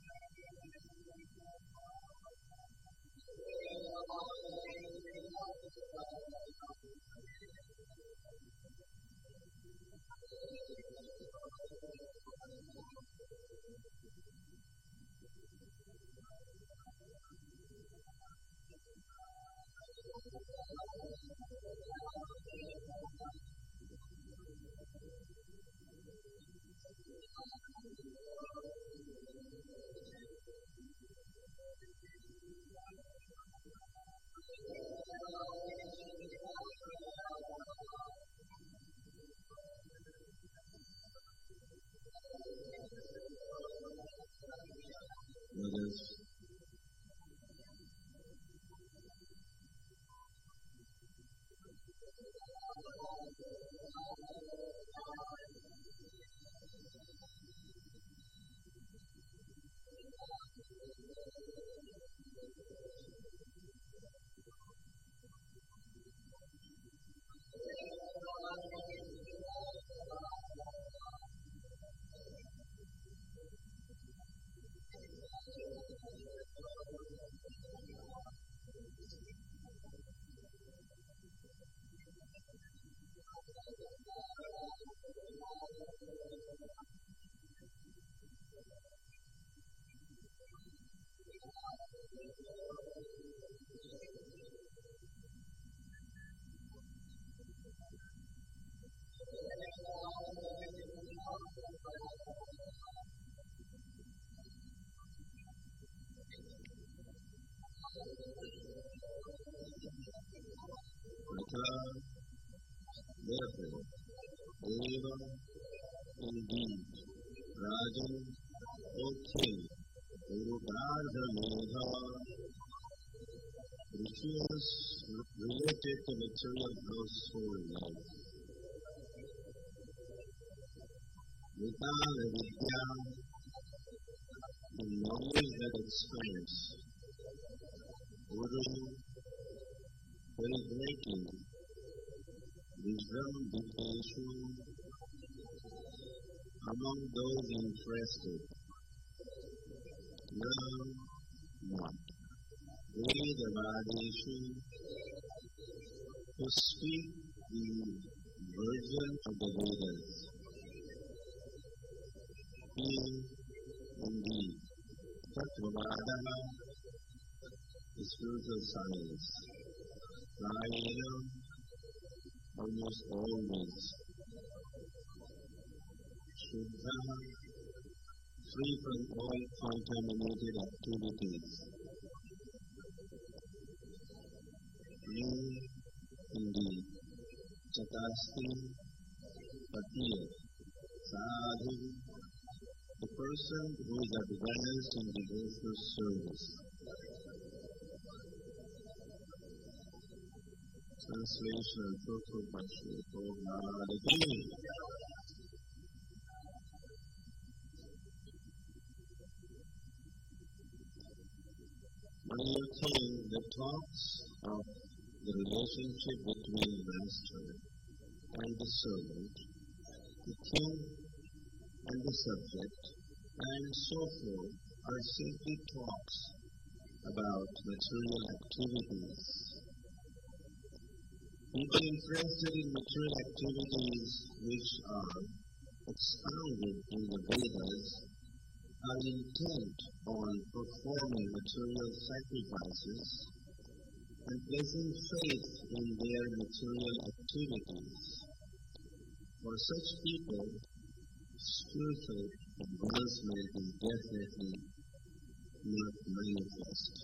Therefore, Eva, indeed, Rajan, O king, Urubadha Medha, rituals related to material household life. Vidana Vidya, the knowledge that expands. Uru, celebrating wisdom, Dikeshu, among those interested. Now, what? Vedavadeshu, who speak the version of the Vedas. He, indeed, Tattvavadaha, the spiritual science. Prayena, almost always. Shuddha, free from all contaminated activities. You, indeed, Chakasti, Patiya, Sadhu, the person who is advanced in devotional service. Translation and fruitful Bhashya for Bhagavati. When you think the talks of the relationship between master and the servant, the king and the subject, and so forth, are simply talks about material activities. People interested in material activities which are expounded in the Vedas are intent on performing material sacrifices and placing faith in their material activities. For such people, spiritual advancement is definitely not manifest.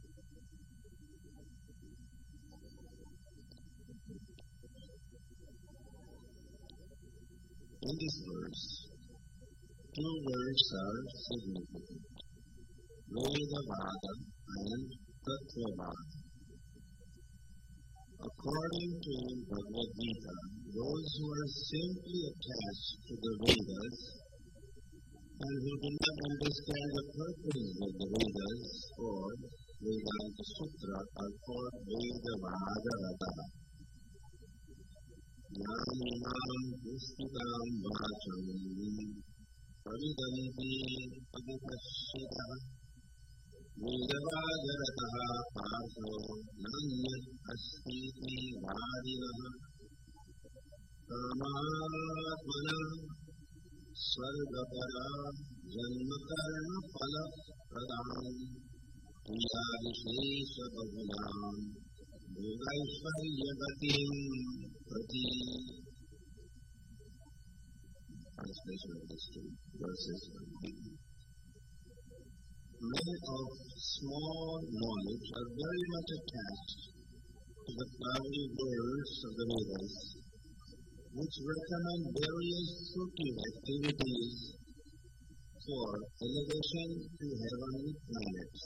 In this verse, two words are significant: Vedavada and Tattvavada. According to Bhagavad Gita, those who are simply attached to the Vedas and who do not understand the purpose of the Vedas or Vedanta Sutra are called Vedavadavata. Yam imam pustitam vacham परिदन्ति परिपश्यतः वेदवागरतः Partho नान्यत् अस्तीति वादिनः कामात्मनः स्वर्गपरा जन्मकर्मफलप्रदाम् क्रियाविशेषबहुलाम् भोगैश्वर्यगतिम् प्रति. Translation of these two verses. Men of small knowledge are very much attached to the flowery words of the Vedas, which recommend various fruitive activities for elevation to heavenly planets,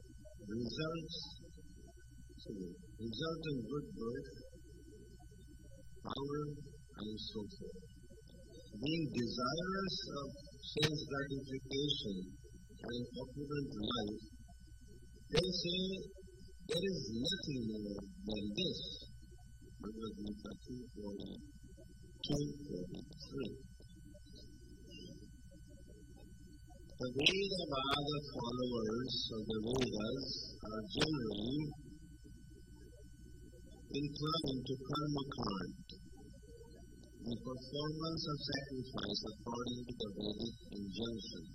result in good birth, power, and so forth. Being desirous of sense gratification and opulent life, they say there is nothing more than this. Bhagavad Gita 2:43. The Vedavada followers of the Vedas are generally inclined to karma kand, the performance of sacrifice according to the Vedic injunctions.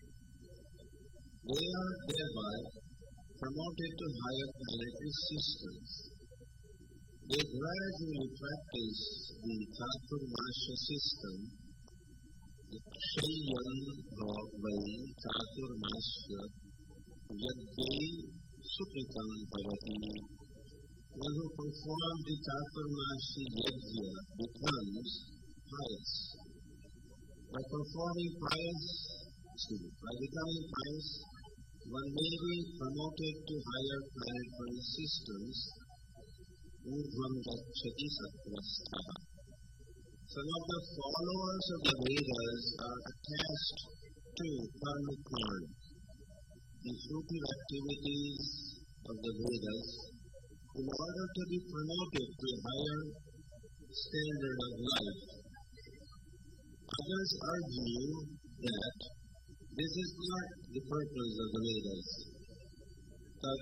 They are thereby promoted to higher planetary systems. They gradually practice the Chaturmasya system, the Kshayan Vai Chaturmasya Yadvai Sukritam Bhavati. One who performs the Chaturmasya Yajna becomes pious. By becoming pious, one may be promoted to higher planetary systems, Urdhvam Gacchati Sattvasthaha. Some of the followers of the Vedas are attached to karma kand, the fruitive activities of the Vedas, in order to be promoted to a higher standard of life. Others argue that this is not the purpose of the Vedas. Tat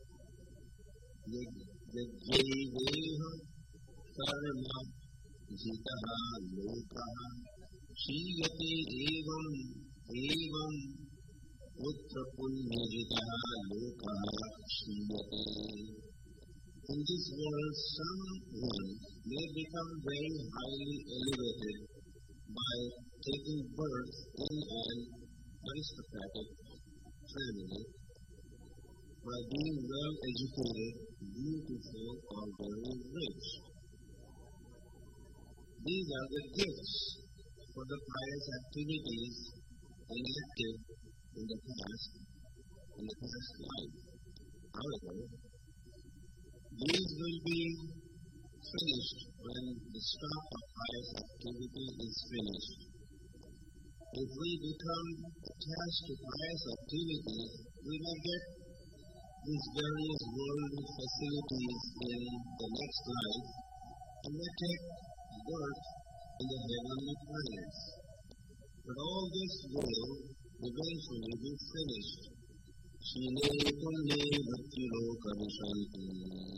yajjaiveha karma jitaha lokaha shiyate evam putra punyajitaha lokaha shiyate. In this world, someone may become very highly elevated by taking birth in an aristocratic family, by being well educated, beautiful, or very rich. These are the gifts for the pious activities enacted in the past life. However, these will be finished when the stock of pious activity is finished. If we become attached to pious activities, we may get these various worldly facilities in the next life and may take birth in the heavenly planets. But all this will eventually be finished. Shine Kunle Bhaktiloka Vishanti.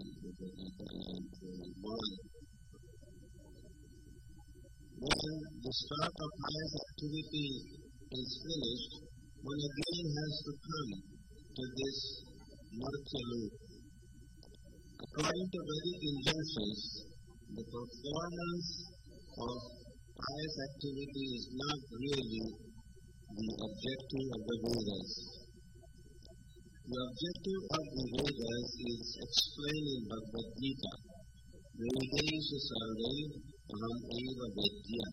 When the stock of pious activity is finished, one again has to come to this Martyalok. According to Vedic injunctions, the performance of pious activity is not really the objective of the Vedas. The objective of the Vedas is explained in Bhagavad Gita. Vedesha sarve aham eva vedya.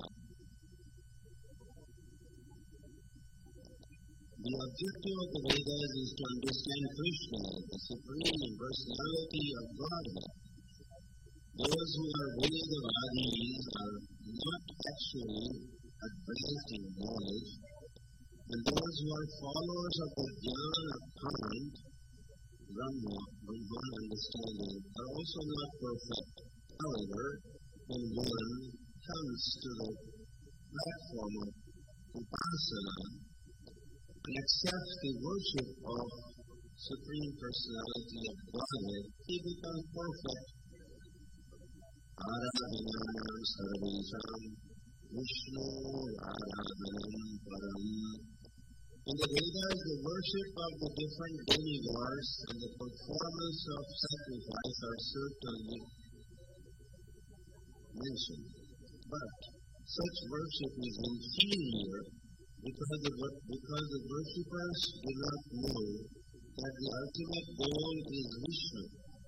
The objective of the Vedas is to understand Krishna, the Supreme Personality of Godhead. Those who are Vedavadis are not actually advanced in knowledge, and those who are followers of the Jnana of Kant, Brahma understanding, are also not perfect. However, when one comes to the platform of upasana and accepts the worship of Supreme Personality of Godhead, he becomes perfect. Aradhanam sarvesham Vishnu Aradhanam Param. In the Vedas, the worship of the different demigods and the performance of sacrifice are certainly mentioned. But such worship is inferior because the worshippers do not know that the ultimate goal is Vishnu.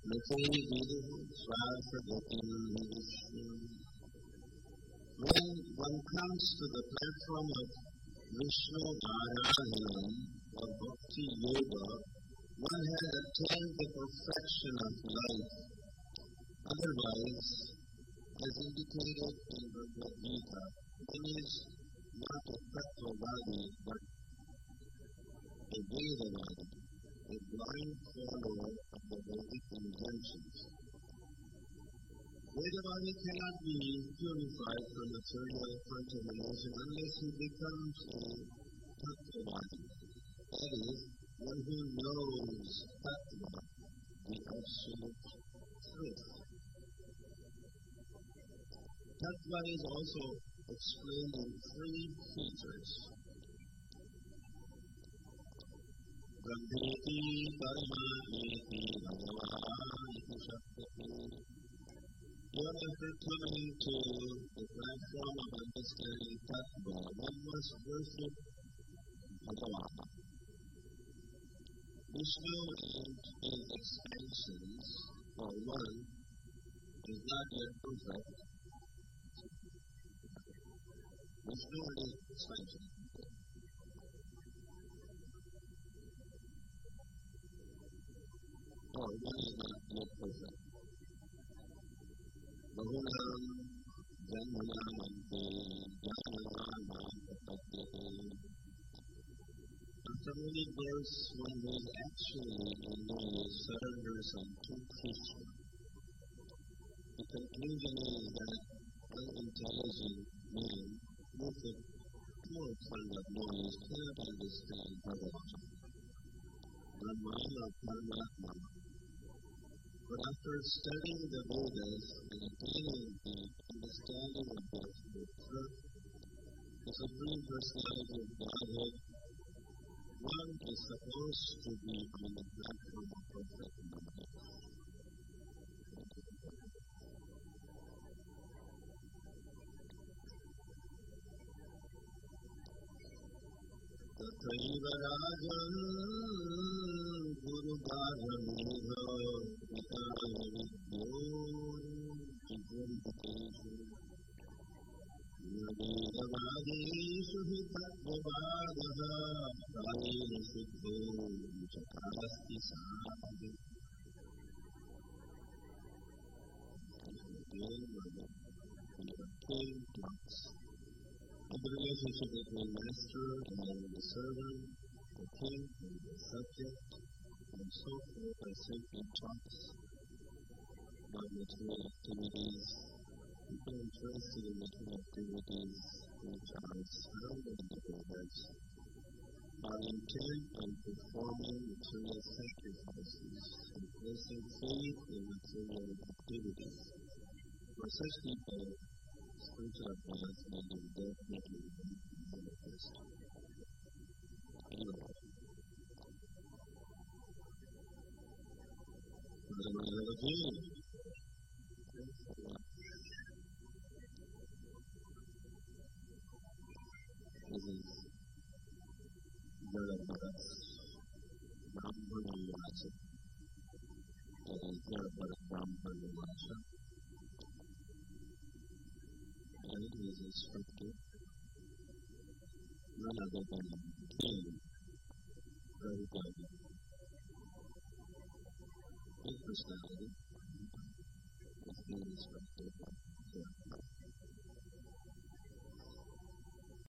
When one comes to the platform of Vishnu Aradhanam or Bhakti Yoga, one has attained the perfection of life. Otherwise, as indicated in Bhagavad Gita, one is not a Tattvavadi but a Vedavadi, a blind follower of the Vedic injunctions. Vedavadi cannot be purified from material contamination unless he becomes a Tattvavadi, that is, one who knows Tattva, the absolute truth. Tattva is also explained in three features. Brahmeti Paramatmeti Bhagavati Shakti. Even after coming to the platform of understanding Tattva, one must worship Bhagavan. Vishnu and his expansions, for one, is not yet perfect. Vishnu and his expansion. One is not yet perfect. Bahunam Janmanamante Jnananam Tapatyate. After many births, one who is actually in knowledge surrenders unto Krishna. The conclusion is that unintelligent men with a poor fund of knowledge cannot understand Bhagavan, Brahman or Paramatma. But after studying the Vedas and attaining the understanding of the truth, the Supreme Personality of Godhead, one is supposed to be on the platform of perfect knowledge. Tathaiva Rajan Guru Bhagavidha Vitaya Vidyo Vidyanteshu Vedavadeshu hi Tattvavadaha Kayena Siddho Vichakasti Sadhi. The relationship between master and the servant, the king and the subject, and so forth are simply talks about material activities. People interested in material activities which are surrounded in the Vedas are intent on performing material sacrifices and placing faith in material activities. For such people, spiritual advancement is definitely manifest. Anyway, this is Jalabaras Brahmana Vacha. That is Jalabaras Brahmana Vacha. And it is instructed none other than King Prabhupada. His personality is being instructed